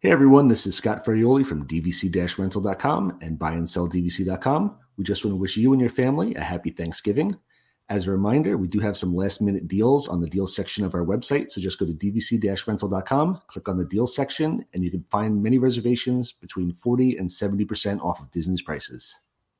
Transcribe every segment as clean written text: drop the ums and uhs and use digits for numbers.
Hey everyone, this is Scott Ferrioli from dvc-rental.com and buyandsell.dvc.com. We just want to wish you and your family a happy Thanksgiving. As a reminder, we do have some last minute deals on the deals section of our website. So just go to dvc-rental.com, click on the deals section, and you can find many reservations between 40 and 70% off of Disney's prices.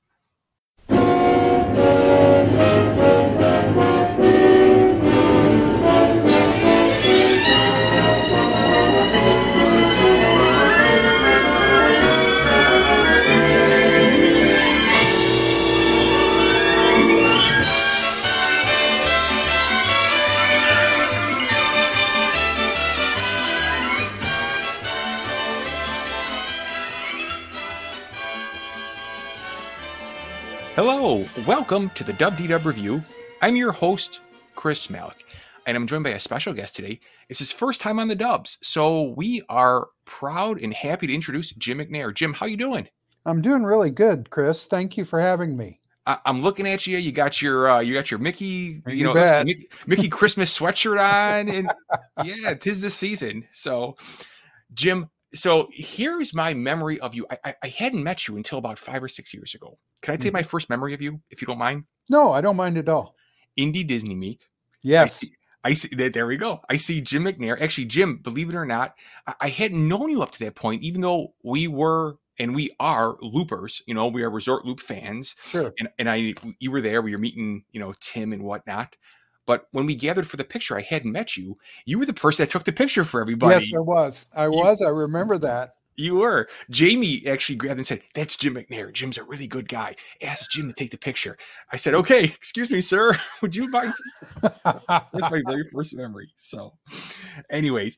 Hello, welcome to the Dub D-Dub Review. I'm your host, Chris Malik, and I'm joined by a special guest today. It's his first time on the Dubs, so we are proud and happy to introduce Jim McNair. Jim, how you doing? I'm doing really good, Chris. Thank you for having me. I'm looking at you. You got your Mickey, Mickey Christmas sweatshirt on, and yeah, 'tis the season. So, Jim. So here's my memory of you. I hadn't met you until about 5 or 6 years ago. Can I take my first memory of you, if you don't mind? No, I don't mind at all. Indie Disney Meet. Yes. I see that. There we go. I see Jim McNair. Actually, Jim, believe it or not, I hadn't known you up to that point, even though we were and we are loopers. You know, we are Resort Loop fans. Sure. And you were there. We were meeting, Tim and whatnot. But when we gathered for the picture, I hadn't met you. You were the person that took the picture for everybody. Yes, I was. I remember that. You were. Jamie actually grabbed and said, "That's Jim McNair. Jim's a really good guy. Ask Jim to take the picture." I said, "Okay, excuse me, sir. Would you mind?" That's my very first memory. So, anyways,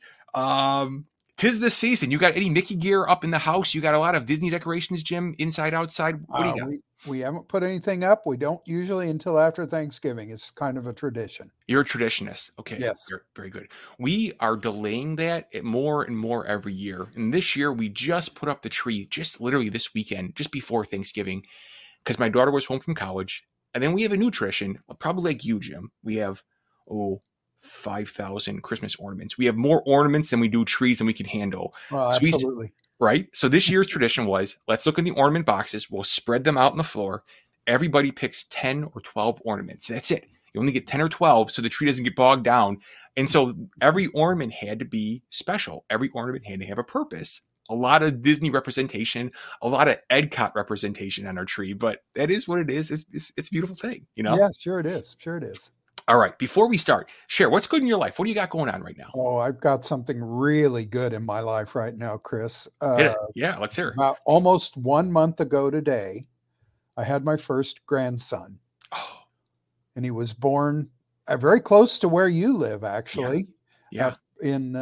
'tis the season. You got any Mickey gear up in the house? You got a lot of Disney decorations, Jim, inside, outside. What do you got? We haven't put anything up. We don't usually until after Thanksgiving. It's kind of a tradition. You're a traditionist. Okay. Yes. Very good. We are delaying that more and more every year. And this year we just put up the tree just literally this weekend, just before Thanksgiving, because my daughter was home from college. And then we have a new tradition, probably like you, Jim. We have, 5,000 Christmas ornaments. We have more ornaments than we do trees than we can handle. Well, absolutely. Right? So this year's tradition was, let's look in the ornament boxes. We'll spread them out on the floor. Everybody picks 10 or 12 ornaments. That's it. You only get 10 or 12 so the tree doesn't get bogged down. And so every ornament had to be special. Every ornament had to have a purpose. A lot of Disney representation, a lot of Epcot representation on our tree, but that is what it is. It's a beautiful thing, Yeah, sure it is. Sure it is. All right. Before we start, share what's good in your life. What do you got going on right now? Oh, I've got something really good in my life right now, Chris. Yeah, let's hear it. About almost 1 month ago today, I had my first grandson. Oh. And he was born very close to where you live, actually. Yeah. Up in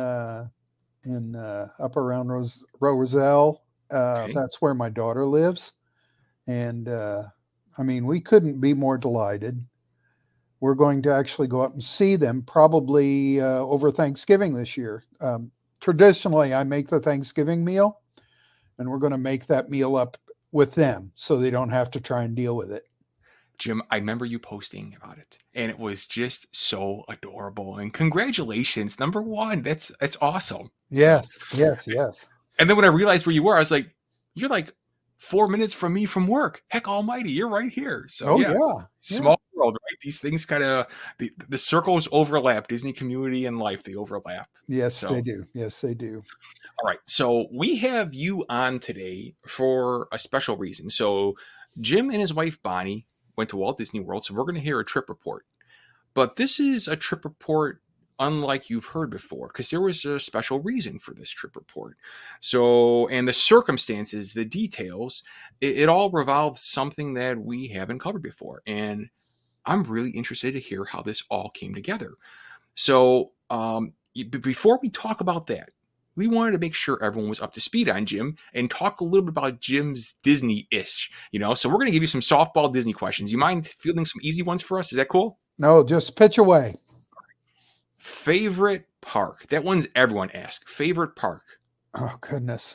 up around Roselle. Okay. That's where my daughter lives. And we couldn't be more delighted. We're going to actually go up and see them probably over Thanksgiving this year. Traditionally, I make the Thanksgiving meal, and we're going to make that meal up with them so they don't have to try and deal with it. Jim, I remember you posting about it, and it was just so adorable. And congratulations, number one. That's awesome. Yes. And then when I realized where you were, I was like, you're like 4 minutes from me from work. Heck almighty, you're right here. So yeah. Small world, right? These things kind of, the circles overlap. Disney community and life, they overlap. Yes, they do. All right. So we have you on today for a special reason. So Jim and his wife, Bonnie, went to Walt Disney World. So we're going to hear a trip report. But this is a trip report unlike you've heard before, because there was a special reason for this trip report. So, and the circumstances, the details, it all revolves something that we haven't covered before. And I'm really interested to hear how this all came together. So, before we talk about that, we wanted to make sure everyone was up to speed on Jim and talk a little bit about Jim's Disney-ish, So we're going to give you some softball Disney questions. You mind fielding some easy ones for us? Is that cool? No, just pitch away. Favorite park? That one's everyone asks. Favorite park? Oh, goodness.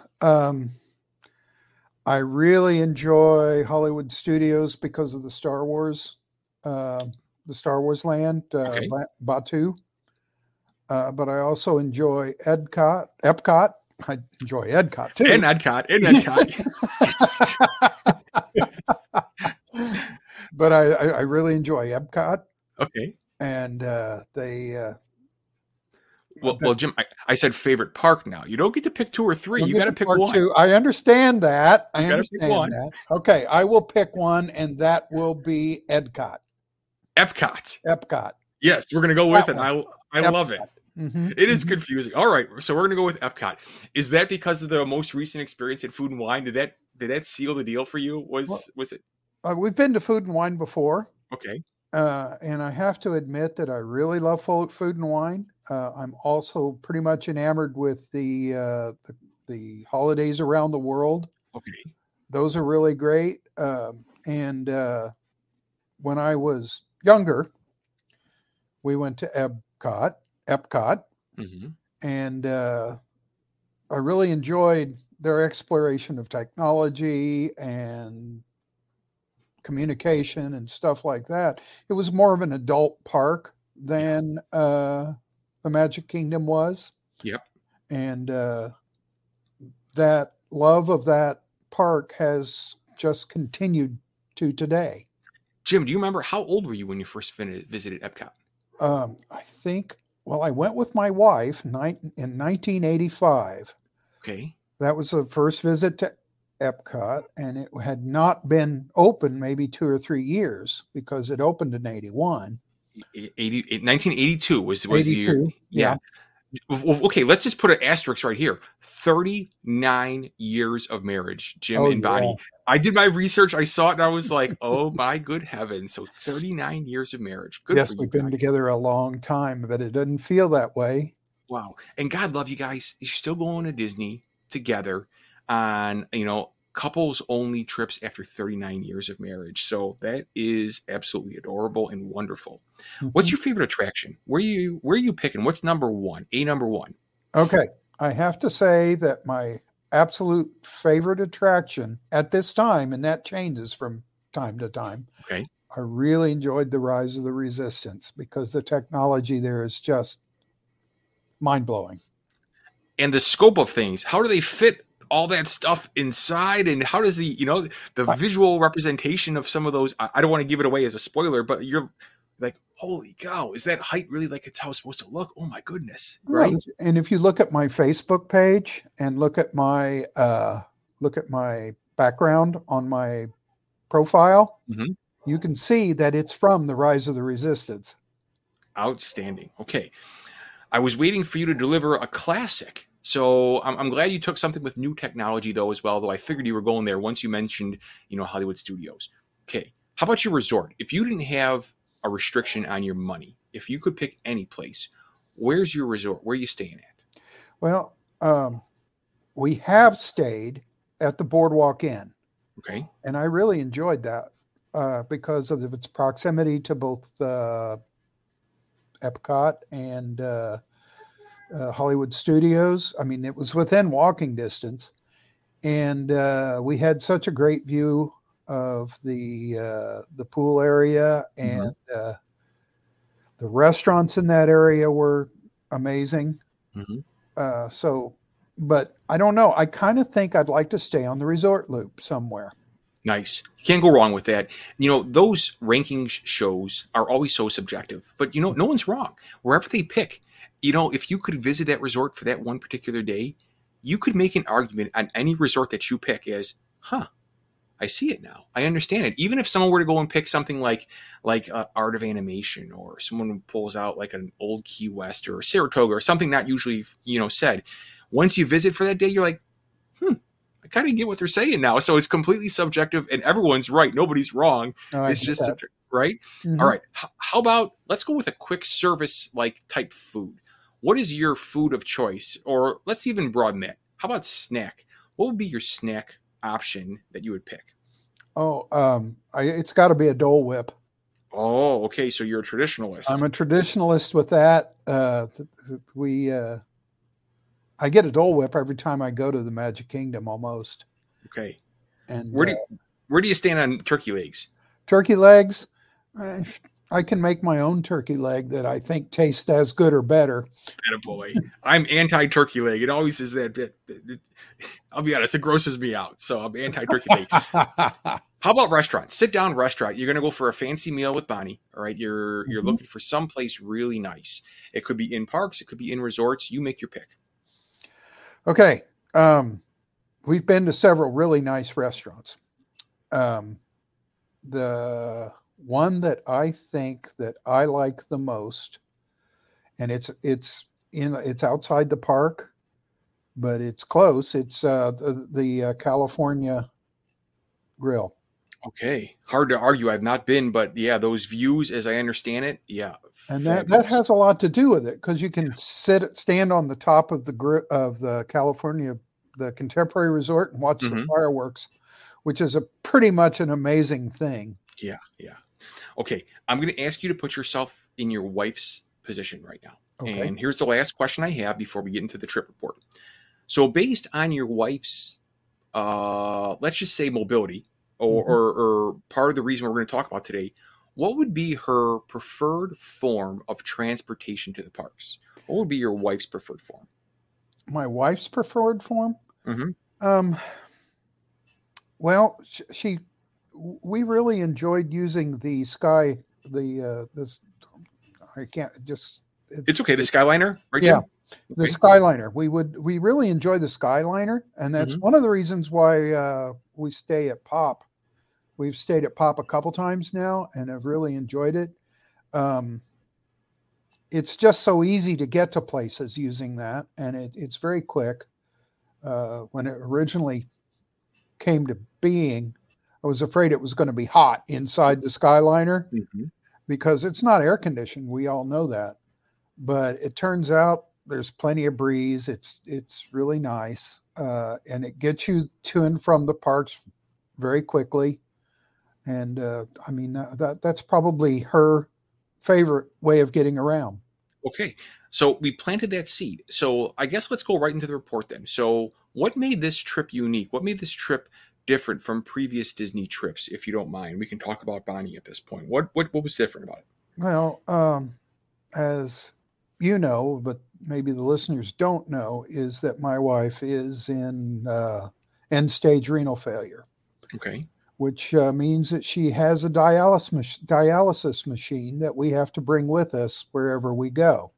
I really enjoy Hollywood Studios because of the Star Wars land, Okay. Batuu. But I also enjoy Epcot I enjoy Epcot too. And Epcot. But I really enjoy Epcot. Okay. And Well, Jim, I said favorite park now. You don't get to pick 2 or 3. You got to pick one. 2. I understand that. You gotta pick one. Okay, I will pick one, and that will be Epcot. Epcot. Yes, we're going to go with it. I love it. Mm-hmm. It is confusing. All right, so we're going to go with Epcot. Is that because of the most recent experience at Food and Wine? Did that seal the deal for you? Was it? We've been to Food and Wine before. Okay. And I have to admit that I really love Food and Wine. I'm also pretty much enamored with the holidays around the world. Okay. Those are really great. And when I was younger, we went to Epcot, Mm-hmm. and I really enjoyed their exploration of technology and communication and stuff like that. It was more of an adult park than the Magic Kingdom was. Yep. And that love of that park has just continued to today. Jim, do you remember how old were you when you first visited Epcot? I think, I went with my wife in 1985. Okay. That was the first visit to Epcot, and it had not been open maybe 2 or 3 years because it opened in 81. 1982 was 82, the year. Yeah. Okay, let's just put an asterisk right here. 39 years of marriage, Jim and Bonnie. Yeah. I did my research. I saw it and I was like, oh my good heavens. So 39 years of marriage. Good Yes, for you we've been guys. together a long time, but it doesn't feel that way. Wow. And God love you guys. You're still going to Disney together on, couples only trips after 39 years of marriage. So that is absolutely adorable and wonderful. Mm-hmm. What's your favorite attraction? Where are you picking? What's number one? Number one. Okay. I have to say that my absolute favorite attraction at this time, and that changes from time to time. Okay. I really enjoyed the Rise of the Resistance because the technology there is just mind-blowing. And the scope of things, how do they fit all that stuff inside, and how does the visual representation of some of those, I don't want to give it away as a spoiler, but you're like, holy cow, is that height really like it's how it's supposed to look? Oh my goodness. Right. Well, and if you look at my Facebook page and look at my background on my profile, mm-hmm. you can see that it's from the Rise of the Resistance. Outstanding. Okay. I was waiting for you to deliver a classic. So I'm glad you took something with new technology, though, as well, though I figured you were going there once you mentioned, Hollywood Studios. Okay. How about your resort? If you didn't have a restriction on your money, if you could pick any place, where's your resort? Where are you staying at? Well, we have stayed at the Boardwalk Inn. Okay. And I really enjoyed that because of its proximity to both Epcot and Hollywood Studios. I mean, it was within walking distance, and we had such a great view of the pool area, and the restaurants in that area were amazing. Mm-hmm. But I don't know. I kind of think I'd like to stay on the resort loop somewhere. Nice. Can't go wrong with that. Those ranking shows are always so subjective, but no one's wrong. Wherever they pick, if you could visit that resort for that one particular day, you could make an argument on any resort that you pick as, I see it now. I understand it. Even if someone were to go and pick something like Art of Animation, or someone pulls out like an old Key West or Saratoga or something not usually, said, once you visit for that day, you're like, I kind of get what they're saying now. So it's completely subjective and everyone's right. Nobody's wrong. It's just subjective, right? Mm-hmm. All right. How about, let's go with a quick service like type food. What is your food of choice? Or let's even broaden that. How about snack? What would be your snack option that you would pick? It's got to be a Dole Whip. Oh, okay. So you're a traditionalist. I'm a traditionalist with that. I get a Dole Whip every time I go to the Magic Kingdom almost. Okay. And where do you stand on turkey legs? Turkey legs, I can make my own turkey leg that I think tastes as good or better. Boy, I'm anti-turkey leg. It always is that bit. I'll be honest, it grosses me out. So I'm anti-turkey leg. How about restaurants? Sit down restaurant. You're going to go for a fancy meal with Bonnie. All right. You're looking for someplace really nice. It could be in parks. It could be in resorts. You make your pick. Okay. We've been to several really nice restaurants. The one that I think that I like the most, and it's outside the park, but it's close. It's the California Grill. Okay, hard to argue. I've not been, but yeah, those views, as I understand it, yeah, and that has a lot to do with it because you can stand on the top of the California, the Contemporary Resort, and watch the fireworks, which is a pretty much an amazing thing. Yeah. Okay, I'm going to ask you to put yourself in your wife's position right now. Okay. And here's the last question I have before we get into the trip report. So based on your wife's, let's just say mobility, or part of the reason we're going to talk about today, what would be her preferred form of transportation to the parks? What would be your wife's preferred form? My wife's preferred form? Mm-hmm. Well, we really enjoyed using the Sky, I can't just. It's okay. The Skyliner, right? Yeah, the Skyliner. We really enjoy the Skyliner, and that's one of the reasons why we stay at Pop. We've stayed at Pop a couple times now, and have really enjoyed it. It's just so easy to get to places using that, and it's very quick. When it originally came to being, I was afraid it was going to be hot inside the Skyliner because it's not air conditioned. We all know that, but it turns out there's plenty of breeze. It's really nice, and it gets you to and from the parks very quickly. And I mean that's probably her favorite way of getting around. Okay, so we planted that seed. So I guess let's go right into the report then. So what made this trip unique? What made this trip different from previous Disney trips, if you don't mind? We can talk about Bonnie at this point. What was different about it? Well, as you know, but maybe the listeners don't know, is that my wife is in end-stage renal failure. Okay. Which means that she has a dialysis machine that we have to bring with us wherever we go.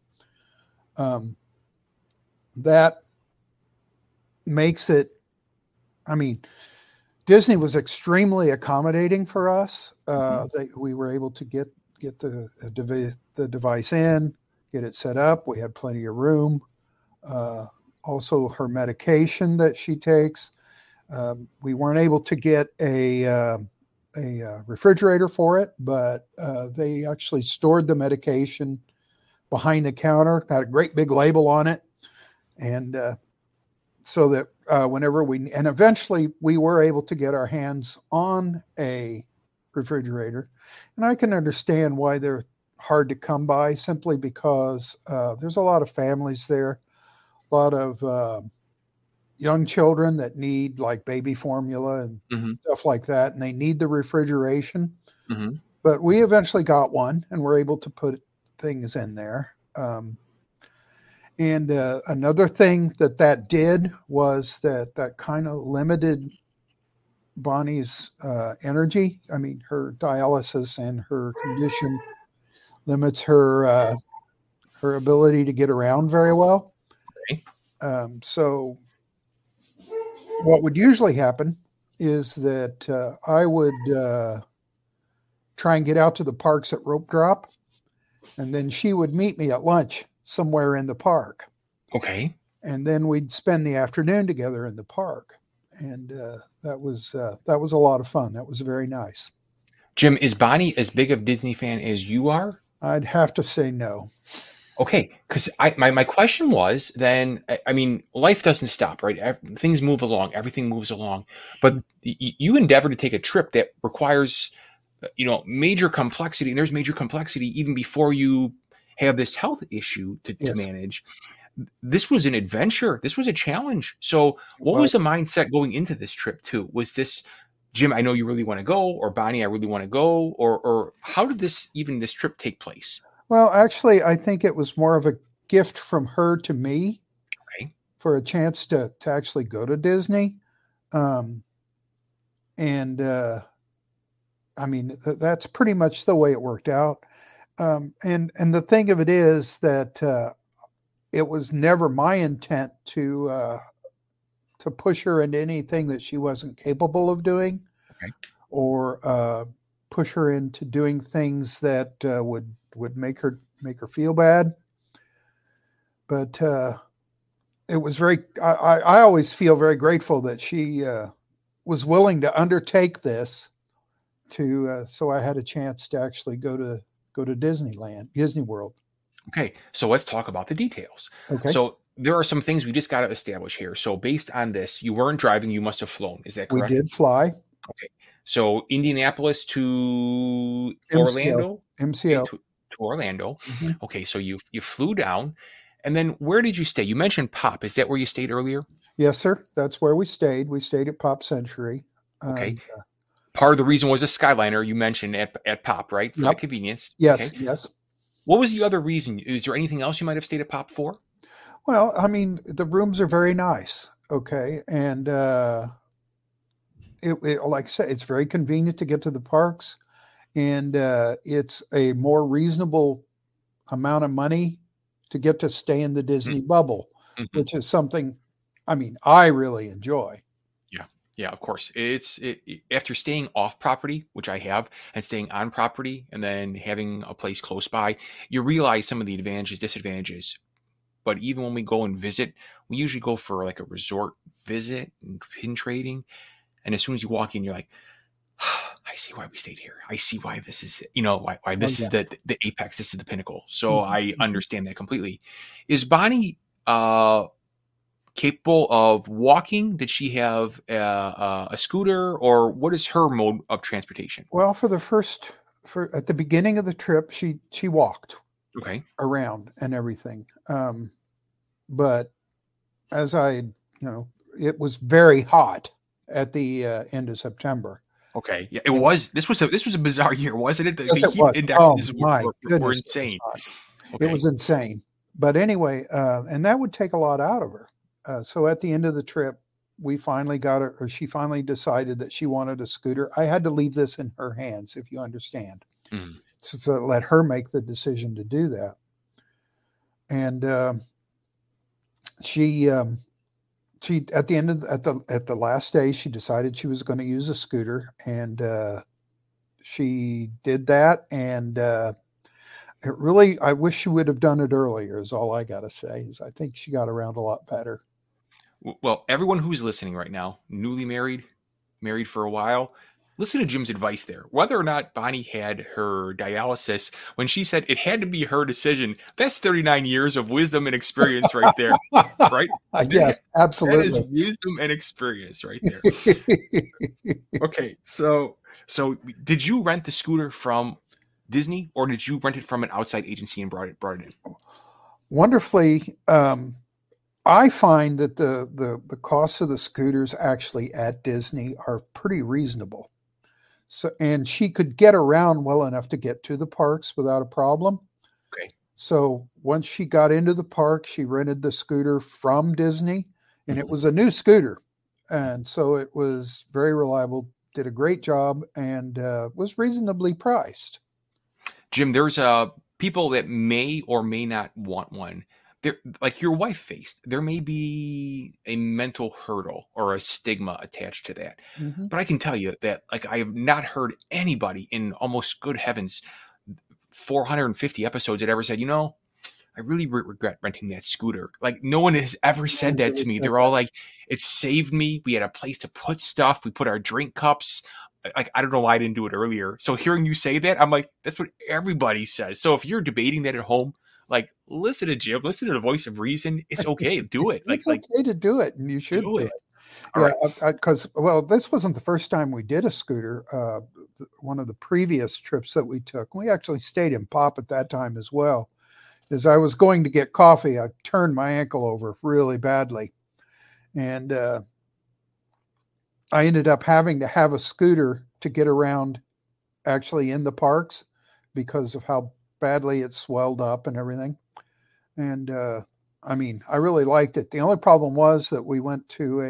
That makes it, I mean, Disney was extremely accommodating for us. We were able to get the device in, get it set up. We had plenty of room. Also, her medication that she takes. We weren't able to get a refrigerator for it, but they actually stored the medication behind the counter, had a great big label on it. And so that whenever and eventually we were able to get our hands on a refrigerator. And I can understand why they're hard to come by, simply because there's a lot of families there, a lot of young children that need like baby formula and stuff like that, and they need the refrigeration. But we eventually got one, and we're able to put things in there. And another thing that did was that kind of limited Bonnie's energy. I mean, her dialysis and her condition limits her ability to get around very well. Okay. So what would usually happen is that I would try and get out to the parks at rope drop, and then she would meet me at lunch somewhere in the park. Okay. And then we'd spend the afternoon together in the park. And that was a lot of fun. That was very nice. Jim, is Bonnie as big of a Disney fan as you are? I'd have to say no. Okay, because my question was then, I mean, life doesn't stop, right? Things move along, everything moves along, but you endeavor to take a trip that requires, major complexity, and there's major complexity even before you have this health issue to manage. This was an adventure. This was a challenge. So what was the mindset going into this trip too? Was this Jim, I know you really want to go, or Bonnie, I really want to go, or how did this trip take place? Well, actually, I think it was more of a gift from her to me Okay. for a chance to actually go to Disney. And I mean, that's pretty much the way it worked out. And the thing of it is that it was never my intent to push her into anything that she wasn't capable of doing, Okay. or push her into doing things that would make her feel bad. But it was very. I always feel very grateful that she was willing to undertake this. So I had a chance to actually go to Disneyland, Disney World. Okay, so let's talk about the details. Okay. So there are some things we just got to establish here. So based on this, you weren't driving; you must have flown. Is that correct? We did fly. Okay. So Indianapolis to MCO. Orlando. MCO. Okay, to Orlando. Mm-hmm. Okay, so you flew down, and then where did you stay? You mentioned Pop. Is that where you stayed earlier? Yes, sir. That's where we stayed. We stayed at Pop Century. Okay. Part of the reason was a Skyliner you mentioned at Pop, right? For the convenience. Yes, okay. Yes. What was the other reason? Is there anything else you might have stayed at Pop for? Well, I mean, the rooms are very nice. Okay. And it like I said, it's very convenient to get to the parks. And it's a more reasonable amount of money to get to stay in the Disney bubble, which is something, I mean, I really enjoy. Yeah, of course. It's after staying off property, which I have, and staying on property, and then having a place close by, you realize some of the advantages, disadvantages. But even when we go and visit, we usually go for like a resort visit and pin trading. And as soon as you walk in, you're like, I see why we stayed here. I see why this is, why this is the apex. This is the pinnacle. So I understand that completely. Is Bonnie capable of walking? Did she have a scooter, or what is her mode of transportation? Well, at the beginning of the trip, she walked around and everything. But as it was very hot at the end of September. Okay. Yeah, it was. This was a bizarre year, wasn't it? Yes, it was. My goodness, were insane. It was insane. But anyway, and that would take a lot out of her. So at the end of the trip, we finally got her, or she finally decided that she wanted a scooter. I had to leave this in her hands, if you understand, so let her make the decision to do that. And she at the end of at the last day, she decided she was going to use a scooter, and she did that. And I wish she would have done it earlier. Is all I got to say. Is I think she got around a lot better. Well, everyone who's listening right now, newly married for a while, listen to Jim's advice there. Whether or not Bonnie had her dialysis, when she said it had to be her decision, that's 39 years of wisdom and experience right there, right? Yes, absolutely. That is wisdom and experience right there. Okay, so did you rent the scooter from Disney, or did you rent it from an outside agency and brought it in? Wonderfully, I find that the costs of the scooters actually at Disney are pretty reasonable. So, and she could get around well enough to get to the parks without a problem. Okay. So once she got into the park, she rented the scooter from Disney, and it was a new scooter. And so it was very reliable, did a great job, and was reasonably priced. Jim, there's people that may or may not want one. Like your wife faced, there may be a mental hurdle or a stigma attached to that. But I can tell you that, like, I have not heard anybody in almost, good heavens, 450 episodes that ever said, I really regret renting that scooter. Like, no one has ever said that to me. They're all like, it saved me. We had a place to put stuff. We put our drink cups. Like, I don't know why I didn't do it earlier. So hearing you say that, I'm like, that's what everybody says. So if you're debating that at home, like, listen to Jim, listen to the voice of reason. It's okay. Do it. It's okay to do it, and you should do it. Yeah, because, this wasn't the first time we did a scooter. One of the previous trips that we took, we actually stayed in Pop at that time as well. As I was going to get coffee, I turned my ankle over really badly. And I ended up having to have a scooter to get around actually in the parks because of how badly it swelled up and everything. And I mean, I really liked it. The only problem was that we went to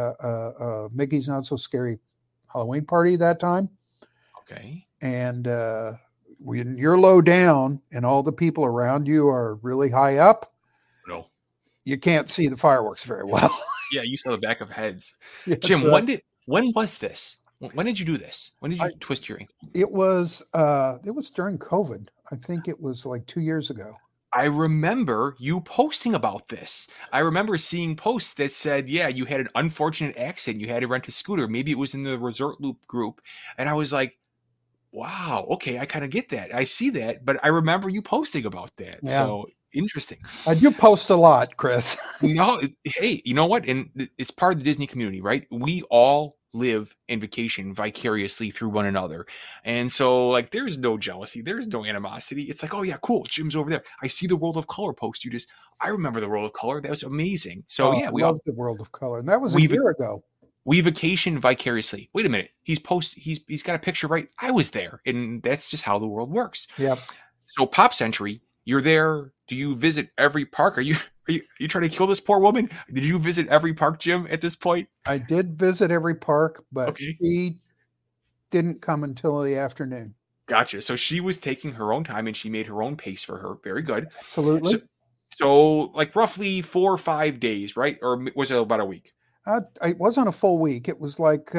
a Mickey's Not So Scary Halloween party that time. Okay. And when you're low down and all the people around you are really high up, No. you can't see the fireworks very well. Yeah, you saw the back of heads. Yeah, Jim, right. when was this? When did you do this? When did you twist your ankle? It was during COVID. I think it was like 2 years ago. I remember you posting about this. I remember seeing posts that said, yeah, you had an unfortunate accident. You had to rent a scooter. Maybe it was in the Resort Loop group. And I was like, wow, okay, I kind of get that. I see that. But I remember you posting about that. Yeah. So interesting. I do post a lot, Chris. Hey, you know what? And it's part of the Disney community, right? We all live and vacation vicariously through one another. And so like, there's no jealousy. There's no animosity. It's like, oh yeah, cool. Jim's over there. I see the World of Color post. I remember the World of Color. That was amazing. So yeah, we loved the World of Color. And that was a year ago. We vacation vicariously. Wait a minute. He's got a picture, right? I was there. And that's just how the world works. Yep. So Pop Century, you're there. Do you visit every park? Are you trying to kill this poor woman? Did you visit every park, Jim, at this point? I did visit every park, but she didn't come until the afternoon. Gotcha. So she was taking her own time and she made her own pace for her. Very good. Absolutely. So like roughly 4 or 5 days, right? Or was it about a week? It wasn't a full week. It was like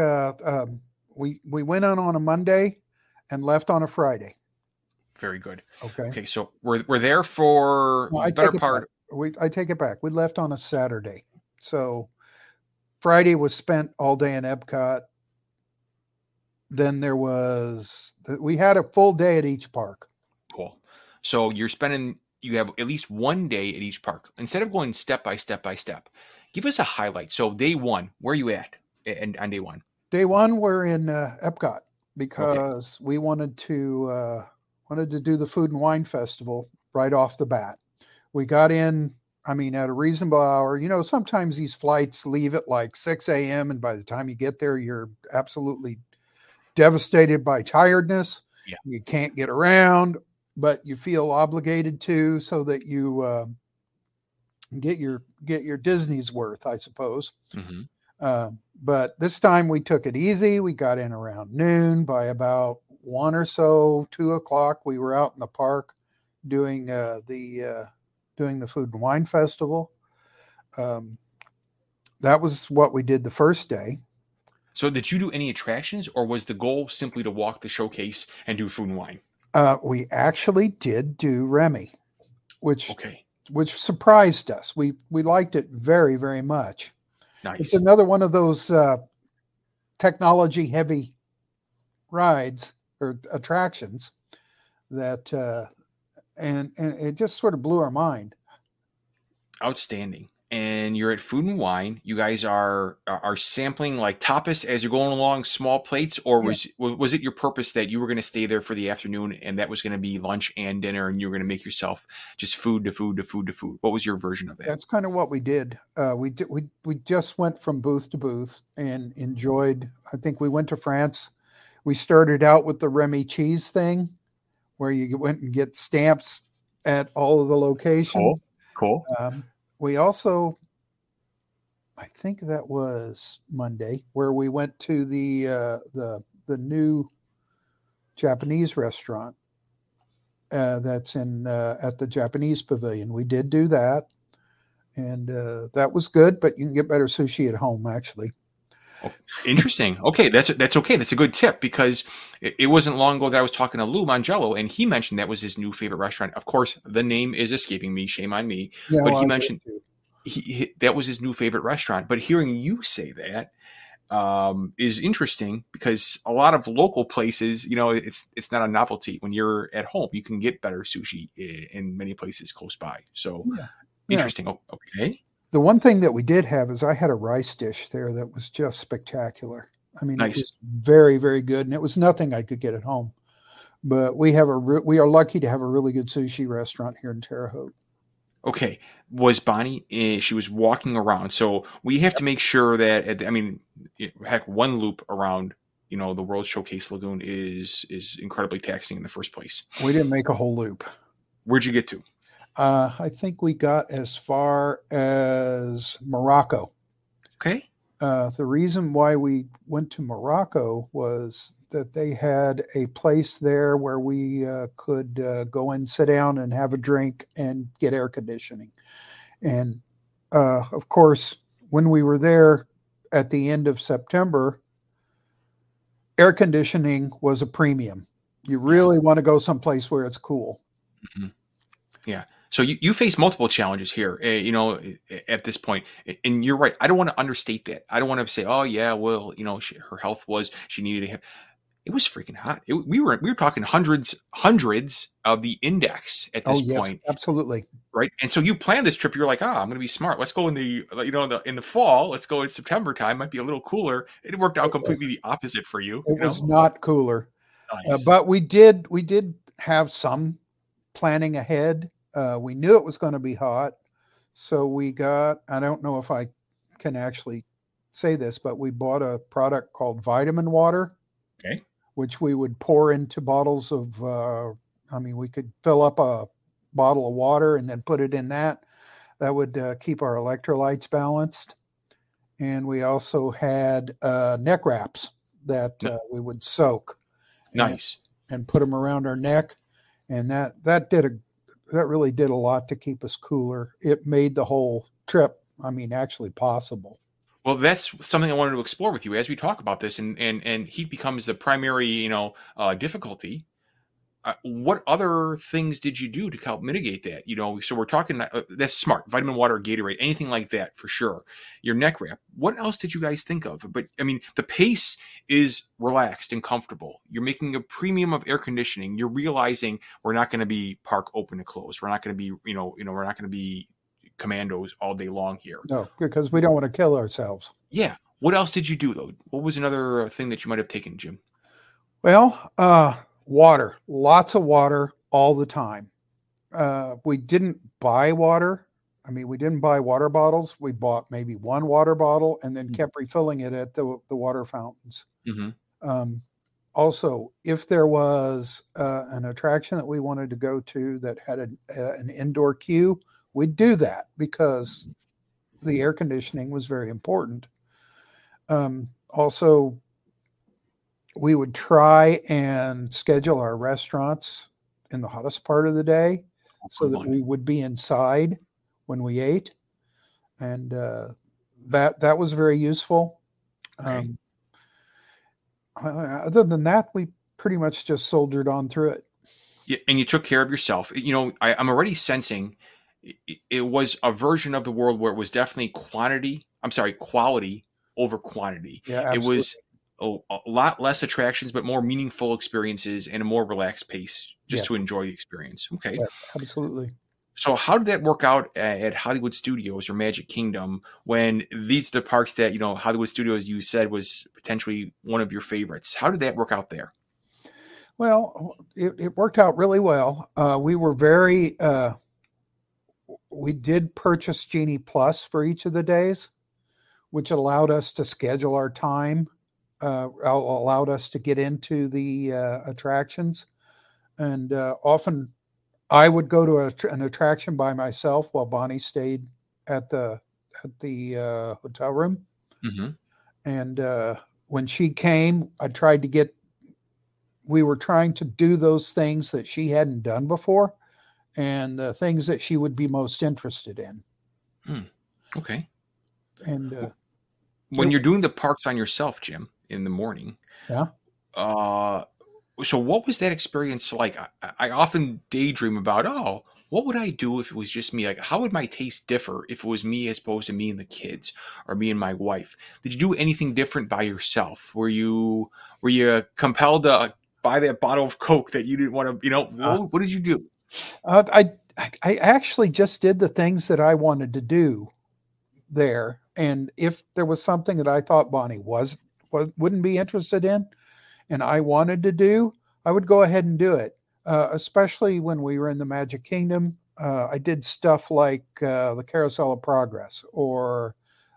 we went on a Monday and left on a Friday. Very good. Okay. So we're there for I take it back. We left on a Saturday. So Friday was spent all day in Epcot. Then we had a full day at each park. Cool. So you have at least one day at each park. Instead of going step by step by step, give us a highlight. So day one, where are you at on day one? Day one, we're in Epcot because we wanted to do the Food and Wine Festival right off the bat. We got in, at a reasonable hour. Sometimes these flights leave at like 6 a.m. and by the time you get there, you're absolutely devastated by tiredness. Yeah. You can't get around, but you feel obligated to so that you get your Disney's worth, I suppose. Mm-hmm. But this time we took it easy. We got in around noon. By about 1 or so, 2 o'clock, we were out in the park doing the Food and Wine Festival. That was what we did the first day. So did you do any attractions, or was the goal simply to walk the showcase and do food and wine? We actually did do Remy, which surprised us. We liked it very, very much. Nice. It's another one of those technology heavy rides or attractions that and it just sort of blew our mind. Outstanding. And you're at Food and Wine. You guys are sampling like tapas as you're going along, small plates, or was it your purpose that you were going to stay there for the afternoon and that was going to be lunch and dinner and you were going to make yourself just food to food to food to food? What was your version of that? That's kind of what we did. We just went from booth to booth and enjoyed. I think we went to France. We started out with the Remy cheese thing, where you went and get stamps at all of the locations. Cool. We also, I think that was Monday, where we went to the new Japanese restaurant that's at the Japanese Pavilion. We did do that, and that was good. But you can get better sushi at home, actually. Oh, interesting. Okay, that's okay. That's a good tip, because it wasn't long ago that I was talking to Lou Mangello, and he mentioned that was his new favorite restaurant. Of course, the name is escaping me. Shame on me. Yeah, but he mentioned that was his new favorite restaurant. But hearing you say that is interesting, because a lot of local places, it's not a novelty. When you're at home, you can get better sushi in many places close by. So interesting. Yeah. Okay. The one thing that we did have is I had a rice dish there that was just spectacular. Nice. It was very, very good, and it was nothing I could get at home. But we are lucky to have a really good sushi restaurant here in Terre Haute. Okay. Was Bonnie, she was walking around. So we have to make sure that, I mean, heck, one loop around, the World Showcase Lagoon is incredibly taxing in the first place. We didn't make a whole loop. Where'd you get to? I think we got as far as Morocco. Okay. The reason why we went to Morocco was that they had a place there where we could go and sit down and have a drink and get air conditioning. And of course, when we were there at the end of September, air conditioning was a premium. You really want to go someplace where it's cool. Mm-hmm. Yeah. So you face multiple challenges here, at this point, and you're right. I don't want to understate that. I don't want to say, oh yeah, well, her health she needed to have. It was freaking hot. We were talking hundreds of the index at this point. Absolutely. Right. And so you planned this trip. You're like, I'm going to be smart. Let's go in the fall. Let's go in September time. Might be a little cooler. It worked out completely the opposite for you. It was not cooler, nice. But we did have some planning ahead. We knew it was going to be hot. So we got, I don't know if I can actually say this, but we bought a product called vitamin water. Okay. Which we would pour into bottles of, we could fill up a bottle of water and then put it in that. That would keep our electrolytes balanced. And we also had neck wraps that we would soak. Nice. And put them around our neck. And that really did a lot to keep us cooler. It made the whole trip, actually possible. Well, that's something I wanted to explore with you as we talk about this, and heat becomes the primary, difficulty. What other things did you do to help mitigate that? So we're talking that's smart. Vitamin water, Gatorade, anything like that for sure. Your neck wrap. What else did you guys think of? But the pace is relaxed and comfortable. You're making a premium of air conditioning. You're realizing we're not going to be park open and close. We're not going to be, we're not going to be commandos all day long here. No, because we don't want to kill ourselves. Yeah. What else did you do though? What was another thing that you might have taken, Jim? Well, water, lots of water all the time. We didn't buy water. We didn't buy water bottles. We bought maybe one water bottle and then kept refilling it at the water fountains. Mm-hmm. Also, if there was an attraction that we wanted to go to that had an indoor queue, we'd do that because the air conditioning was very important. Also, we would try and schedule our restaurants in the hottest part of the day so that we would be inside when we ate. And that was very useful. Okay. Other than that, we pretty much just soldiered on through it. Yeah, and you took care of yourself. I'm already sensing it was a version of the world where it was definitely quality over quantity. Yeah, absolutely. It was a lot less attractions, but more meaningful experiences and a more relaxed pace just to enjoy the experience. Okay. Yes, absolutely. So how did that work out at Hollywood Studios or Magic Kingdom when these are the parks that, Hollywood Studios, you said, was potentially one of your favorites? How did that work out there? Well, it worked out really well. We were very, we did purchase Genie Plus for each of the days, which allowed us to schedule our time, allowed us to get into the attractions. And often I would go to an attraction by myself while Bonnie stayed at the hotel room. Mm-hmm. And when she came, we were trying to do those things that she hadn't done before and the things that she would be most interested in. Okay. And when you're doing the parks on yourself, Jim, in the morning, so what was that experience like? I often daydream about, what would I do if it was just me? Like, how would my taste differ if it was me as opposed to me and the kids or me and my wife? Did you do anything different by yourself? Were you compelled to buy that bottle of Coke that you didn't want to, what did you do? I actually just did the things that I wanted to do there. And if there was something that I thought Bonnie wouldn't be interested in and I wanted to do, I would go ahead and do it. Especially when we were in the Magic Kingdom. I did stuff like the Carousel of Progress, or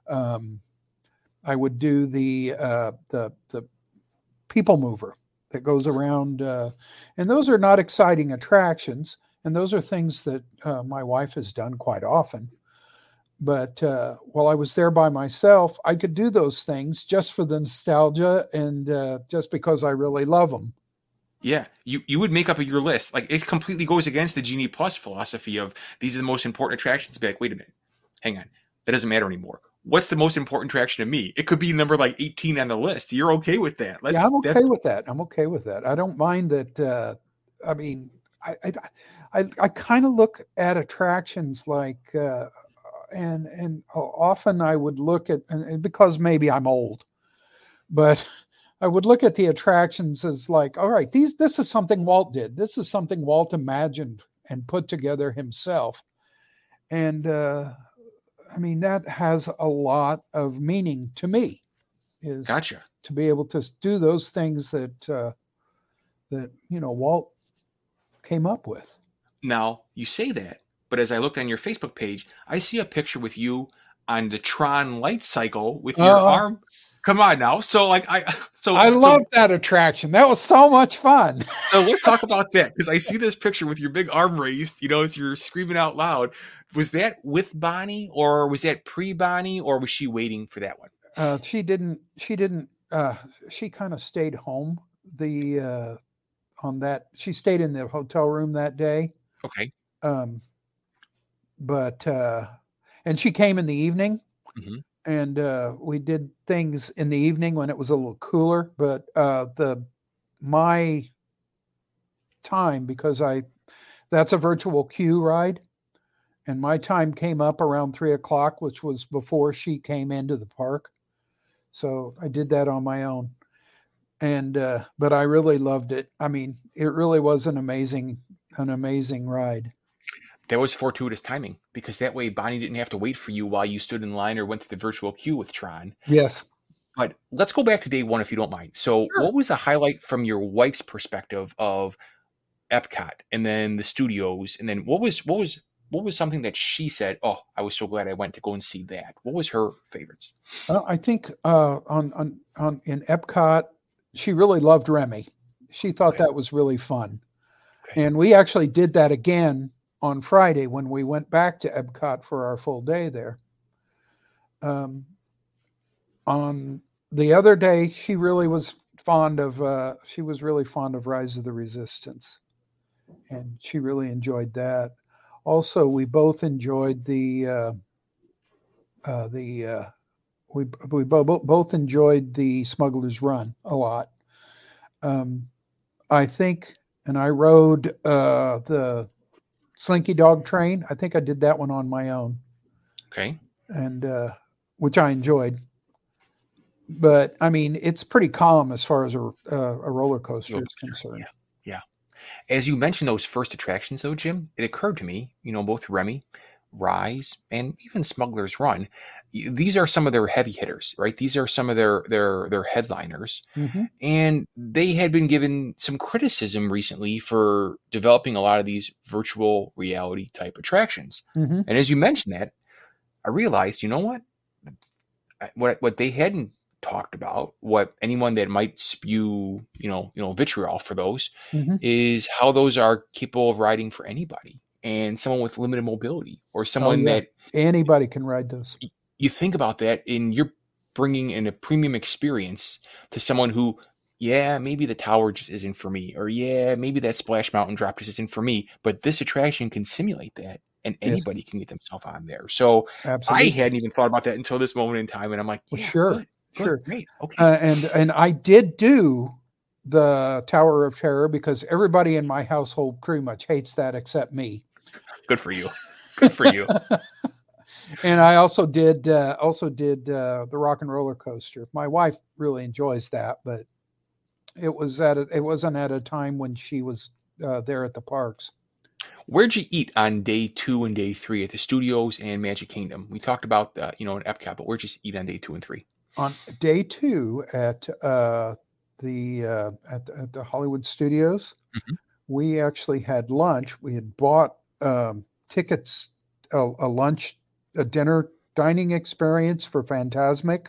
I would do the People Mover that goes around, and those are not exciting attractions, and those are things that my wife has done quite often. But while I was there by myself, I could do those things just for the nostalgia and just because I really love them. Yeah, you would make up your list. Like, it completely goes against the Genie Plus philosophy of these are the most important attractions. Be like, wait a minute, hang on, that doesn't matter anymore. What's the most important attraction to me? It could be number like 18 on the list. You're okay with that? Yeah, I'm okay with that. I'm okay with that. I don't mind that. I mean, I kind of look at attractions like, and often I would look at, and because maybe I'm old, but I would look at the attractions as like, all right, this is something Walt did. This is something Walt imagined and put together himself. And I mean, that has a lot of meaning to me, is Gotcha. to be able to do those things that Walt came up with. Now, you say that, but as I looked on your Facebook page, I see a picture with you on the Tron light cycle with your arm. Come on now. So like I love that attraction. That was so much fun. So let's talk about that, because I see this picture with your big arm raised, as you're screaming out loud. Was that with Bonnie, or was that pre-Bonnie, or was she waiting for that one? She didn't she kind of stayed home on that. She stayed in the hotel room that day. Okay. But and she came in the evening. Mm-hmm. And we did things in the evening when it was a little cooler. But my time, because that's a virtual queue ride, and my time came up around 3:00, which was before she came into the park. So I did that on my own. And but I really loved it. I mean, it really was an amazing ride. That was fortuitous timing, because that way Bonnie didn't have to wait for you while you stood in line or went to the virtual queue with Tron. Yes. But let's go back to day one, if you don't mind. So What was the highlight from your wife's perspective of Epcot, and then the studios? And then what was something that she said, oh, I was so glad I went to go and see that? What was her favorites? I think in Epcot, she really loved Remy. She thought that was really fun. Okay. And we actually did that again on Friday when we went back to Epcot for our full day there. On the other day, she really was fond of Rise of the Resistance, and she really enjoyed that. Also, we both enjoyed we both enjoyed the Smuggler's Run a lot. I think, and I rode the Slinky Dog train. I think I did that one on my own. Okay. And which I enjoyed. But I mean, it's pretty calm as far as a roller coaster is concerned. Yeah. As you mentioned those first attractions, though, Jim, it occurred to me, both Remy, Rise, and even Smuggler's Run, these are some of their heavy hitters, right? These are some of their headliners. Mm-hmm. And they had been given some criticism recently for developing a lot of these virtual reality type attractions. Mm-hmm. And as you mentioned that, I realized, what they hadn't talked about, what anyone that might spew, vitriol for those, mm-hmm. is how those are capable of riding for anybody. And someone with limited mobility, or someone that anybody can ride those. You think about that, and you're bringing in a premium experience to someone who, maybe the tower just isn't for me, or maybe that Splash Mountain drop just isn't for me. But this attraction can simulate that, and anybody can get themselves on there. So absolutely. I hadn't even thought about that until this moment in time, and I'm like, sure, great, okay. And I did do the Tower of Terror because everybody in my household pretty much hates that except me. Good for you. Good for you. And I also did the Rock and Roller Coaster. My wife really enjoys that, but it wasn't at a time when she was there at the parks. Where'd you eat on day 2 and day 3 at the studios and Magic Kingdom? We talked about in Epcot, but where'd you eat on day 2 and 3? On day 2 at the Hollywood Studios, mm-hmm. we actually had lunch. We had bought tickets, a lunch, a dinner dining experience for Fantasmic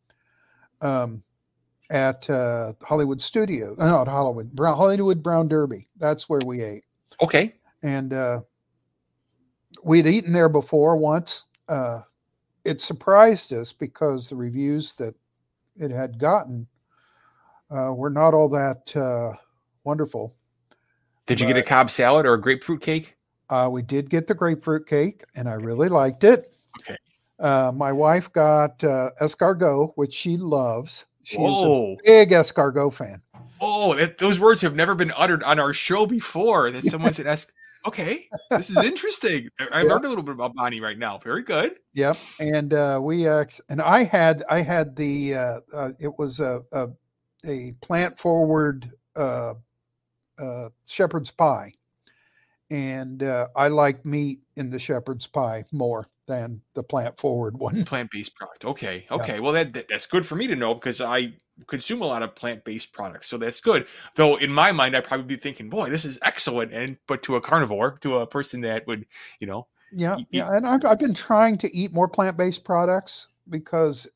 at Hollywood Studios. Not Hollywood Brown Derby. That's where we ate. Okay. And we'd eaten there before once. It surprised us because the reviews that it had gotten were not all that wonderful. Did you get a Cobb salad or a grapefruit cake? We did get the grapefruit cake, and I really liked it. Okay. My wife got escargot, which she loves. She's Whoa. a big escargot fan. Oh, those words have never been uttered on our show before. That someone said, okay, this is interesting. I learned a little bit about Bonnie right now. Very good. Yep. And I had the it was a plant forward shepherd's pie, and I like meat in the shepherd's pie more than the plant forward one. Plant-based product. Okay. Yeah. Well, that's good for me to know because I consume a lot of plant-based products, so that's good. Though in my mind, I'd probably be thinking, "Boy, this is excellent," but to a carnivore, to a person that would, yeah. And I've been trying to eat more plant-based products because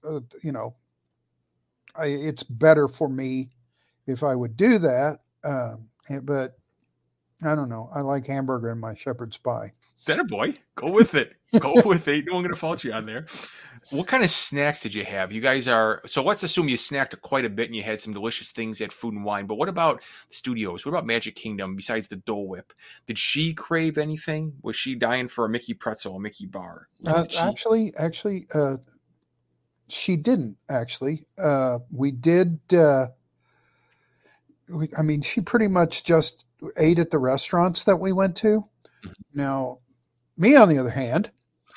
it's better for me if I would do that. But I don't know. I like hamburger in my shepherd's pie. That a boy. Go with it. Go with it. No one going to fault you on there. What kind of snacks did you have? You guys so let's assume you snacked quite a bit and you had some delicious things at Food and Wine. But what about the studios? What about Magic Kingdom besides the Dole Whip? Did she crave anything? Was she dying for a Mickey pretzel, a Mickey bar? Actually, she didn't. Actually, we did. She pretty much just ate at the restaurants that we went to. Mm-hmm. Now, me on the other hand,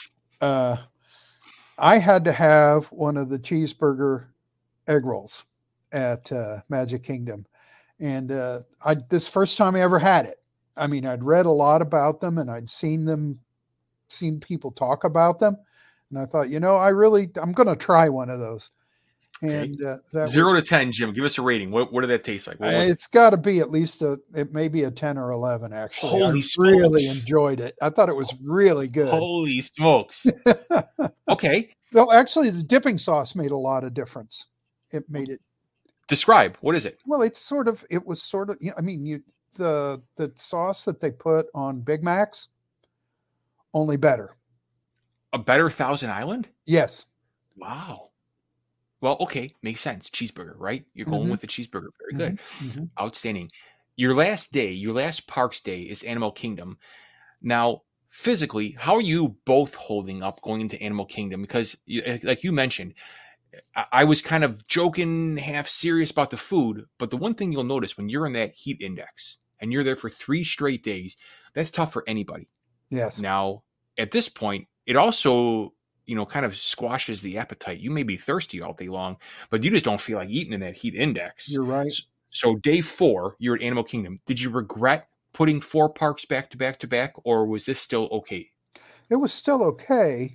I had to have one of the cheeseburger egg rolls at Magic Kingdom. And this first time I ever had it. I mean, I'd read a lot about them and I'd seen people talk about them. And I thought, I'm going to try one of those. And 0 to 10, Jim, give us a rating. What did that taste like? It's got to be at least it may be a 10 or 11, actually. Holy smokes. Really enjoyed it. I thought it was really good. Holy smokes. Okay. Well, actually, the dipping sauce made a lot of difference. It made it. Describe. What is it? Well, it was sort of, the sauce that they put on Big Macs, only better. A better Thousand Island? Yes. Wow. Well, okay, makes sense. Cheeseburger, right? You're going with the cheeseburger. Very good. Mm-hmm. Outstanding. Your last parks day is Animal Kingdom. Now, physically, how are you both holding up going into Animal Kingdom? Because, like you mentioned, I was kind of joking, half serious about the food. But the one thing you'll notice when you're in that heat index and you're there for 3 straight days, that's tough for anybody. Yes. Now, at this point, it also kind of squashes the appetite. You may be thirsty all day long, but you just don't feel like eating in that heat index. You're right. So day 4, you're at Animal Kingdom. Did you regret putting 4 parks back to back to back, or was this still okay? It was still okay,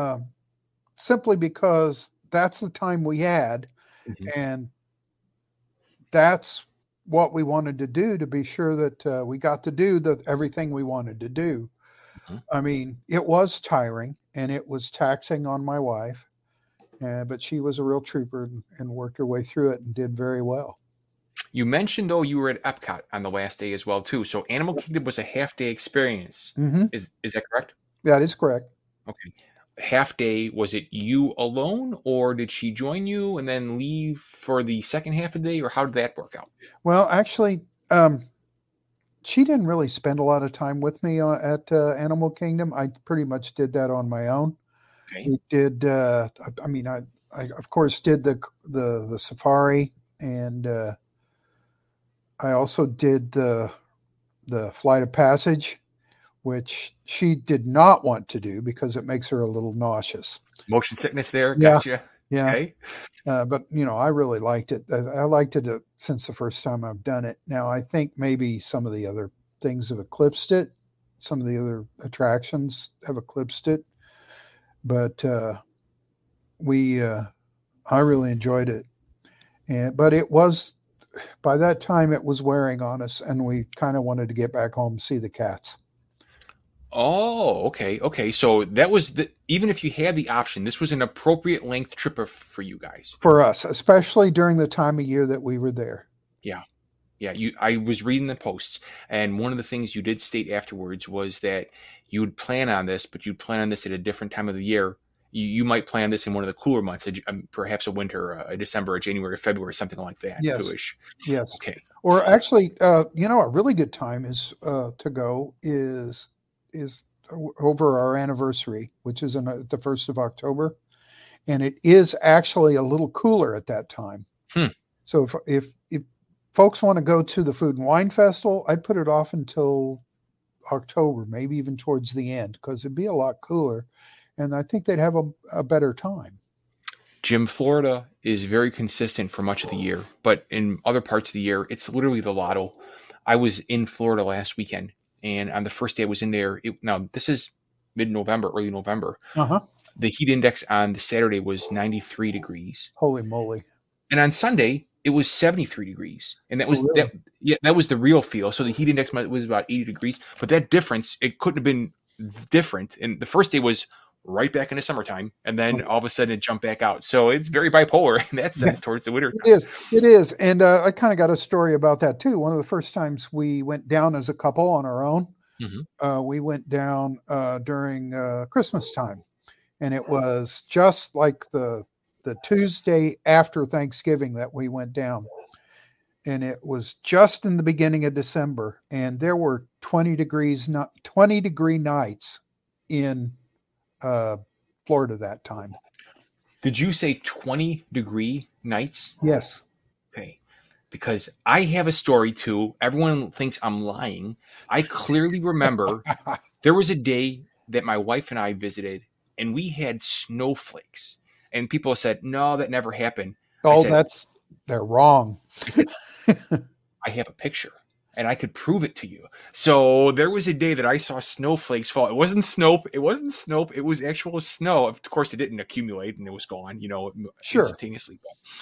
simply because that's the time we had, and that's what we wanted to do to be sure that we got to do everything we wanted to do. Mm-hmm. I mean, it was tiring. And it was taxing on my wife, but she was a real trooper and worked her way through it and did very well. You mentioned, though, you were at Epcot on the last day as well, too. So Animal Kingdom was a half-day experience. Mm-hmm. Is that correct? That is correct. Okay. Half day, was it you alone, or did she join you and then leave for the second half of the day, or how did that work out? Well, actually, she didn't really spend a lot of time with me at Animal Kingdom. I pretty much did that on my own. Okay. We did. I of course did the safari, and I also did the Flight of Passage, which she did not want to do because it makes her a little nauseous. Motion sickness there. Gotcha. Yeah. Okay. But I really liked it. I liked it since the first time I've done it. Now I think maybe some of the other things have eclipsed it. Some of the other attractions have eclipsed it, but I really enjoyed it. But it was, by that time it was wearing on us, and we kind of wanted to get back home and see the cats. Oh, okay. Okay. So that was even if you had the option, this was an appropriate length trip for you guys. For us, especially during the time of year that we were there. Yeah. Yeah. I was reading the posts, and one of the things you did state afterwards was that you would plan on this, but you'd plan on this at a different time of the year. You might plan this in one of the cooler months, perhaps a winter, a December, a January, or February, something like that. Yes. Yes. Okay. Or actually, a really good time is to go is over our anniversary, which is the 1st of October. And it is actually a little cooler at that time. So if folks want to go to the Food and Wine Festival, I'd put it off until October, maybe even towards the end, because it'd be a lot cooler. And I think they'd have a better time. Jim, Florida is very consistent for much of the year, but in other parts of the year, it's literally the lotto. I was in Florida last weekend, and on the first day I was in there, now this is mid-November, early November. The heat index on the Saturday was 93 degrees. Holy moly. And on Sunday, it was 73 degrees. And that was really? that was the real feel. So the heat index was about 80 degrees. But that difference, it couldn't have been different. And the first day was right back into summertime. And then all of a sudden it jumped back out. So it's very bipolar in that sense towards the winter. It is. And I kind of got a story about that too. One of the first times we went down as a couple on our own, we went down during Christmas time. And it was just like the Tuesday after Thanksgiving that we went down. And it was just in the beginning of December. And there were 20 degree nights in Florida that time. Did you say 20-degree nights? Yes. Okay. Because I have a story too. Everyone thinks I'm lying. I clearly remember there was a day that my wife and I visited, and we had snowflakes. And people said, no, that never happened. They're wrong. I have a picture, and I could prove it to you. So there was a day that I saw snowflakes fall. It wasn't Snope. It was actual snow. Of course, it didn't accumulate, and it was gone, instantaneously.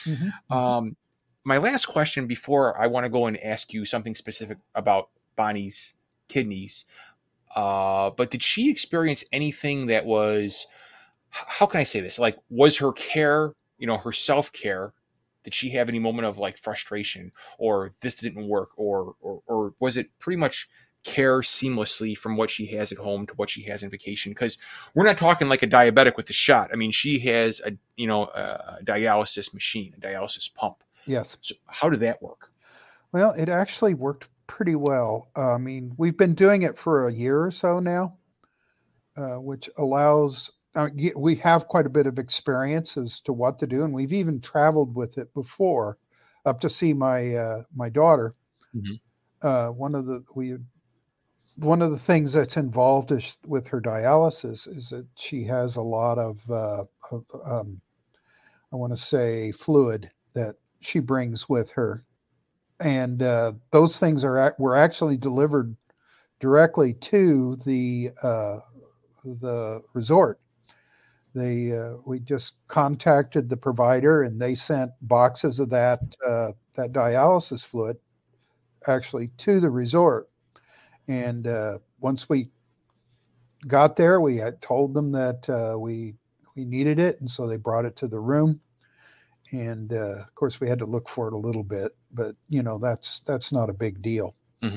My last question before I want to go and ask you something specific about Bonnie's kidneys. But did she experience anything that was, how can I say this? Like, was her care, her self-care, did she have any moment of like frustration or this didn't work or was it pretty much care seamlessly from what she has at home to what she has in vacation? Because we're not talking like a diabetic with a shot. I mean, she has a dialysis machine, a dialysis pump. Yes. So how did that work? Well, it actually worked pretty well. I mean, we've been doing it for a year or so now, which allows, we have quite a bit of experience as to what to do. And we've even traveled with it before up to see my daughter. One of the things that's involved with her dialysis is that she has a lot of I want to say fluid that she brings with her. And those things were actually delivered directly to the resort. We just contacted the provider, and they sent boxes of that dialysis fluid actually to the resort. And once we got there, we had told them that we needed it, and so they brought it to the room. And of course, we had to look for it a little bit, but that's not a big deal.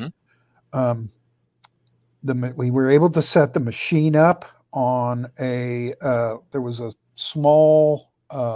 We were able to set the machine up on there was a small,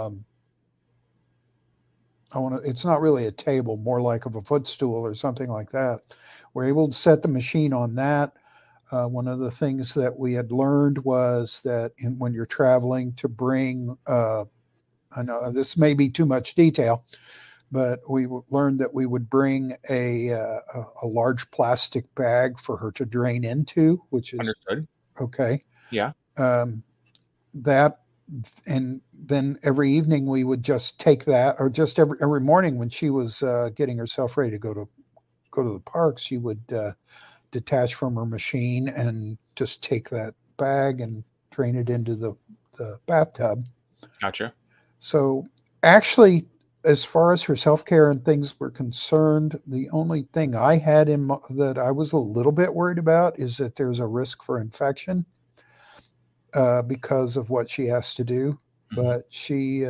it's not really a table, more like of a footstool or something like that. We're able to set the machine on that. One of the things that we had learned was that when you're traveling to bring, I know this may be too much detail, but we learned that we would bring a large plastic bag for her to drain into, which is understood. Okay. Yeah. That, and then every evening we would just take that, or just every morning when she was getting herself ready to go to the park, she would detach from her machine and just take that bag and drain it into the bathtub. Gotcha. So actually, as far as her self-care and things were concerned, the only thing I had that I was a little bit worried about is that there's a risk for infection because of what she has to do. But we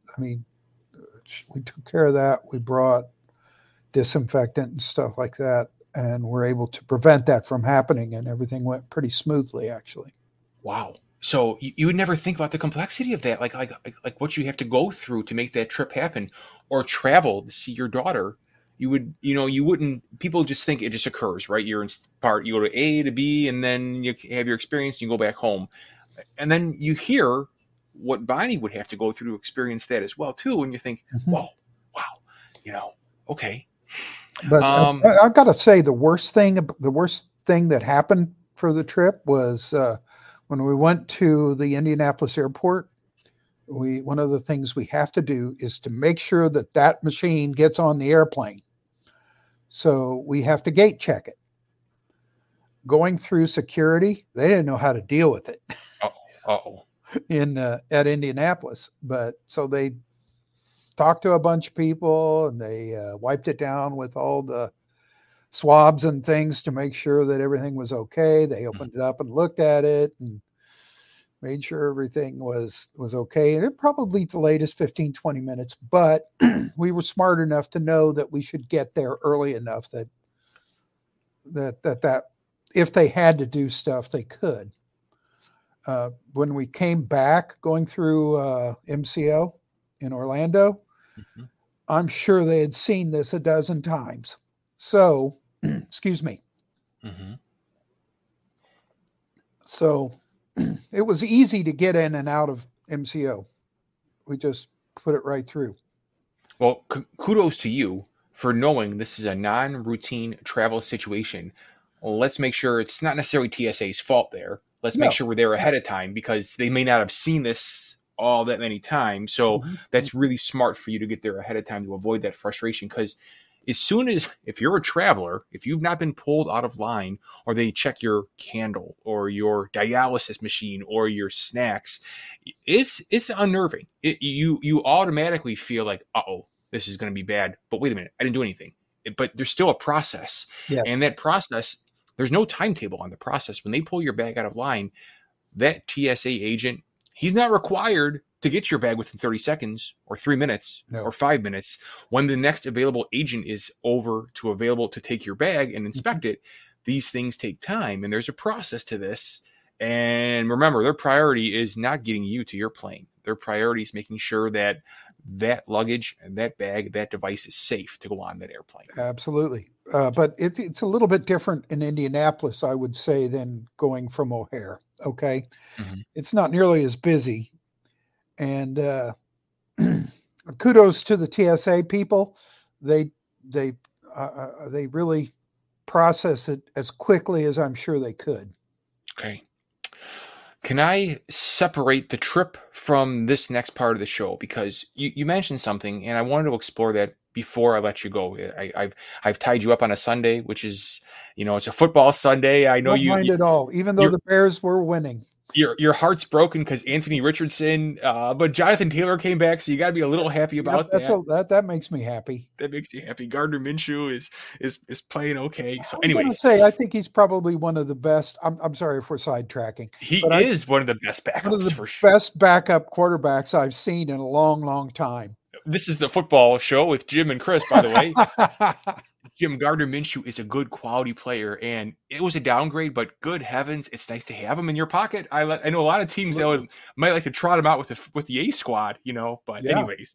took care of that. We brought disinfectant and stuff like that, and we're able to prevent that from happening, and everything went pretty smoothly, actually. Wow. So you would never think about the complexity of that, like what you have to go through to make that trip happen, or travel to see your daughter. You wouldn't. People just think it just occurs, right? You go to A to B, and then you have your experience, and you go back home, and then you hear what Bonnie would have to go through to experience that as well too, and you think, wow, okay. But I've got to say, the worst thing that happened for the trip was. When we went to the Indianapolis airport, one of the things we have to do is to make sure that machine gets on the airplane. So we have to gate check it. Going through security, they didn't know how to deal with it. At Indianapolis, but so they talked to a bunch of people and they wiped it down with all the swabs and things to make sure that everything was okay. They opened it up and looked at it and made sure everything was okay. And it probably delayed us 15, 20 minutes, but we were smart enough to know that we should get there early enough that if they had to do stuff, they could. When we came back going through MCO in Orlando, I'm sure they had seen this a dozen times. So, excuse me. So it was easy to get in and out of MCO. We just put it right through. Well, kudos to you for knowing this is a non-routine travel situation. Well, let's make sure it's not necessarily TSA's fault there. Let's make sure we're there ahead of time, because they may not have seen this all that many times. So that's really smart for you to get there ahead of time to avoid that frustration. Because if you're a traveler, if you've not been pulled out of line, or they check your candle or your dialysis machine or your snacks, it's unnerving. You automatically feel like, this is going to be bad. But wait a minute, I didn't do anything. But there's still a process. Yes. And that process, there's no timetable on the process. When they pull your bag out of line, that TSA agent, he's not required to get your bag within 30 seconds or 3 minutes or 5 minutes. When the next available agent is available to take your bag and inspect it, these things take time, and there's a process to this. And remember, their priority is not getting you to your plane. Their priority is making sure that luggage and that bag, that device is safe to go on that airplane. Absolutely. But it's a little bit different in Indianapolis, I would say, than going from O'Hare. Okay. It's not nearly as busy. And kudos to the TSA people. They really process it as quickly as I'm sure they could. Okay. Can I separate the trip from this next part of the show? Because you mentioned something, and I wanted to explore that before I let you go. I've tied you up on a Sunday, which is, it's a football Sunday. I know Don't mind at all, even though the Bears were winning. Your heart's broken because Anthony Richardson, but Jonathan Taylor came back, so you got to be a little happy about that. That makes me happy. That makes you happy. Gardner Minshew is playing okay. So anyway, I think he's probably one of the best. I'm sorry if we're sidetracking. He is one of the best backups. One of the best backup quarterbacks I've seen in a long, long time. This is the football show with Jim and Chris, by the way. Jim, Gardner Minshew is a good quality player, and it was a downgrade, but good heavens, it's nice to have him in your pocket. I know a lot of teams that might like to trot him out with the A squad, But anyways,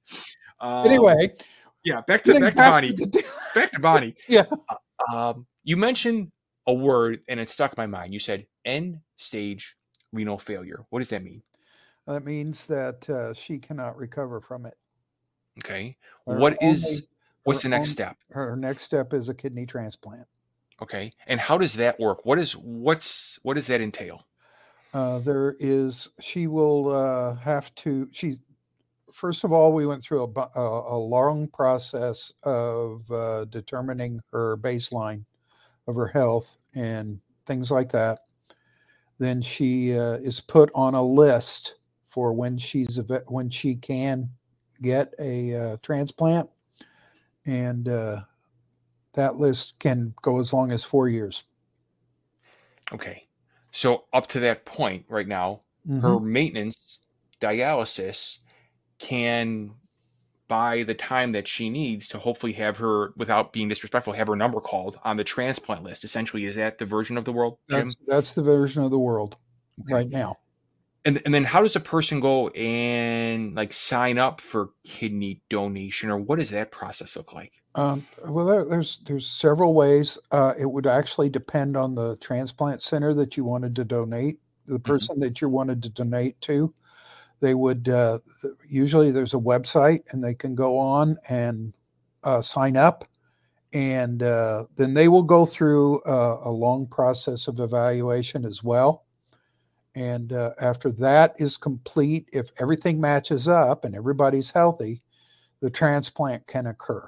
back to Bonnie. Back to Bonnie. Yeah. You mentioned a word, and it stuck in my mind. You said end-stage renal failure. What does that mean? That means that she cannot recover from it. Okay. What's the next step? Her next step is a kidney transplant. Okay. And how does that work? What does that entail? She will have to, first of all, we went through a long process of determining her baseline of her health and things like that. Then she is put on a list for when she can get a transplant, and that list can go as long as 4 years. Okay. So up to that point right now, her maintenance dialysis can buy the time that she needs to hopefully have her, without being disrespectful, have her number called on the transplant list. Essentially, is that the version of the world, Jim? That's the version of the world right now. And then how does a person go and like sign up for kidney donation, or what does that process look like? Well, there's several ways. It would actually depend on the transplant center that you wanted to donate, the person that you wanted to donate to. They would usually there's a website, and they can go on and sign up, and then they will go through a long process of evaluation as well. And after that is complete, if everything matches up and everybody's healthy, the transplant can occur.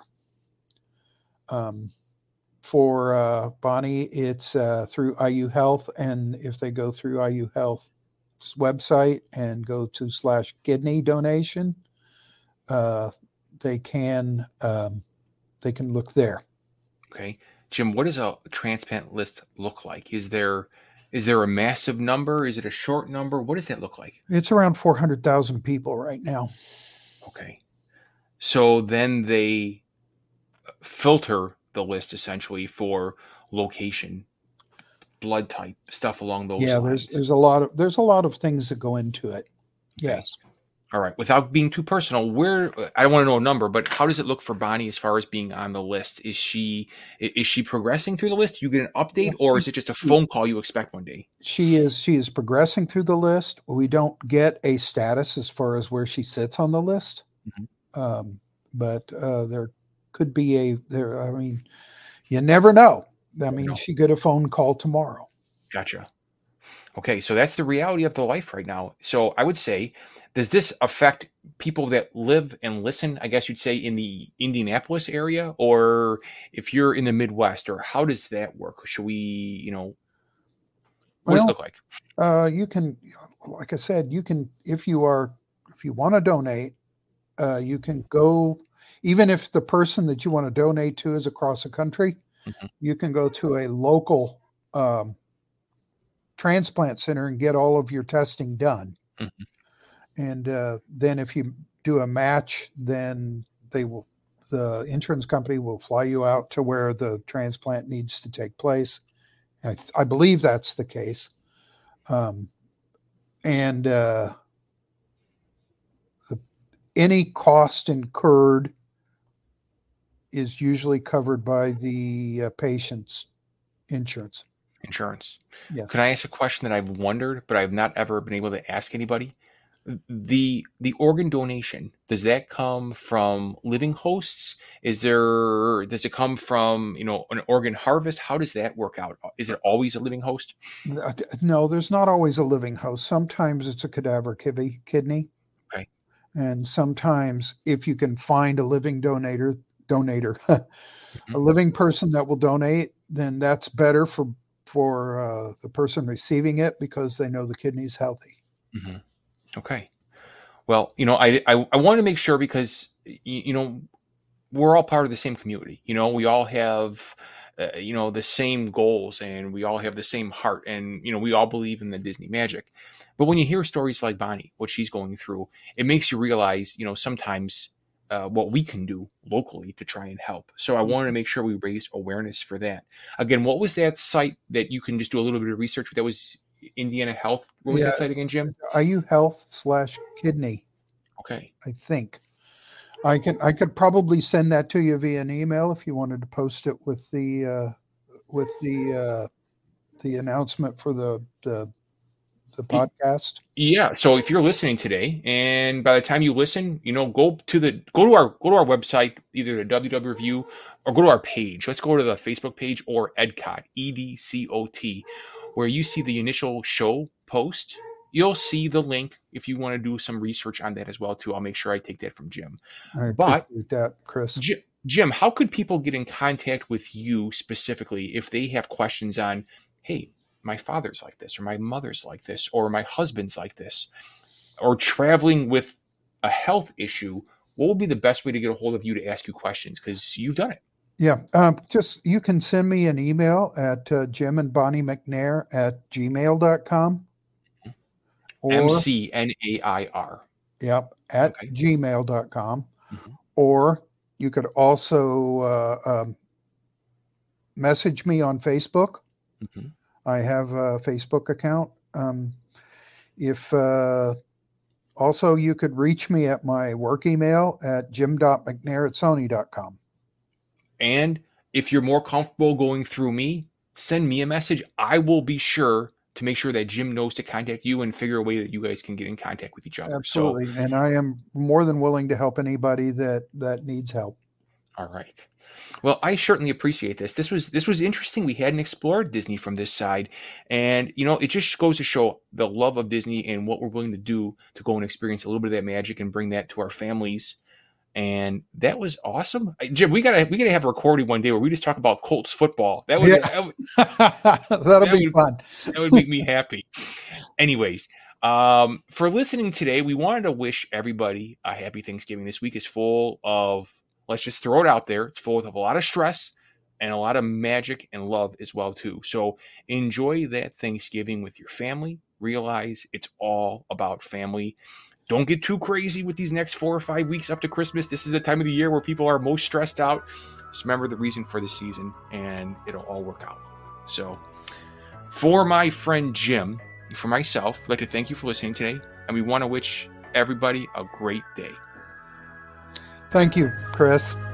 For Bonnie, it's through IU Health, and if they go through IU Health's website and go to /kidney donation, they can look there. Okay, Jim, what does a transplant list look like? Is there a massive number? Is it a short number? What does that look like? It's around 400,000 people right now. Okay. So then they filter the list essentially for location, blood type, stuff along those lines. There's a lot of things that go into it. Yes. All right. Without being too personal, I don't want to know a number, but how does it look for Bonnie as far as being on the list? Is she progressing through the list? You get an update, or is it just a phone call you expect one day? She is progressing through the list. We don't get a status as far as where she sits on the list. But there could be I mean, you never know. I mean, she get a phone call tomorrow. Gotcha. Okay. So that's the reality of the life right now. So I would say, does this affect people that live and listen, I guess you'd say, in the Indianapolis area, or if you're in the Midwest, or how does that work? Should we, what does it look like? You can, like I said, you can, if you want to donate, you can go, even if the person that you want to donate to is across the country, you can go to a local transplant center and get all of your testing done. And then if you do a match, then the insurance company will fly you out to where the transplant needs to take place. I believe that's the case. Any cost incurred is usually covered by the patient's insurance. Yes. Can I ask a question that I've wondered, but I've not ever been able to ask anybody? The organ donation, does that come from living hosts? Does it come from, an organ harvest? How does that work out? Is it always a living host? No, there's not always a living host. Sometimes it's a cadaver kidney. Okay. And sometimes if you can find a living donator, a living person that will donate, then that's better for the person receiving it, because they know the kidney's healthy. Okay. Well, I want to make sure, because, we're all part of the same community. We all have, the same goals, and we all have the same heart, and, we all believe in the Disney magic. But when you hear stories like Bonnie, what she's going through, it makes you realize, sometimes what we can do locally to try and help. So I wanted to make sure we raised awareness for that. Again, what was that site that you can just do a little bit of research? That was Indiana Health. What was that site again, Jim? IU Health /kidney. Okay. I think I could probably send that to you via an email if you wanted to post it with the announcement for the podcast. Yeah. So if you're listening today, and by the time you listen, go to our website, either the WW Review, or go to our page. Let's go to the Facebook page, or EDCOT, EDCOT, where you see the initial show post. You'll see the link if you want to do some research on that as well too. I'll make sure I take that from Jim. I appreciate that, Chris. Jim, how could people get in contact with you specifically if they have questions on, hey, my father's like this, or my mother's like this, or my husband's like this, or traveling with a health issue? what would be the best way to get a hold of you to ask you questions? Because you've done it. Yeah. Just you can send me an email at Jim and Bonnie McNair at gmail.com. Or, MCNAIR. Yep. At gmail.com. Mm-hmm. Or you could also message me on Facebook. Mm-hmm. I have a Facebook account. Also, you could reach me at my work email at jim.mcnair@sony.com. And if you're more comfortable going through me, send me a message. I will be sure to make sure that Jim knows to contact you and figure a way that you guys can get in contact with each other. Absolutely. So, and I am more than willing to help anybody that needs help. All right. Well, I certainly appreciate this. This was interesting. We hadn't explored Disney from this side. And, it just goes to show the love of Disney and what we're willing to do to go and experience a little bit of that magic and bring that to our families. And that was awesome. Jim, we gotta have a recording one day where we just talk about Colts football. That'll be fun. That would make me happy. Anyways, for listening today, we wanted to wish everybody a happy Thanksgiving. This week is full of, let's just throw it out there, it's full of a lot of stress and a lot of magic and love as well too. So enjoy that Thanksgiving with your family. Realize it's all about family. Don't get too crazy with these next 4 or 5 weeks up to Christmas. This is the time of the year where people are most stressed out. Just remember the reason for the season, and it'll all work out. So, for my friend Jim, for myself, I'd like to thank you for listening today, and we want to wish everybody a great day. Thank you, Chris.